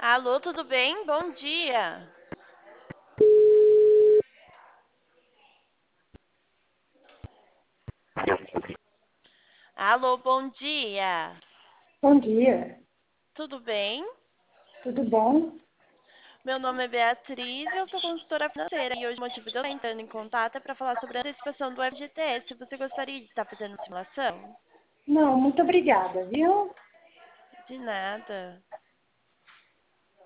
Alô, tudo bem? Bom dia. Alô, bom dia. Bom dia, Tudo bem? tudo bom? Meu nome é Beatriz e eu sou consultora financeira. E hoje o motivo de eu estar entrando em contato é para falar sobre a antecipação do FGTS. Você gostaria de estar fazendo uma simulação? Não, muito obrigada, viu? De nada.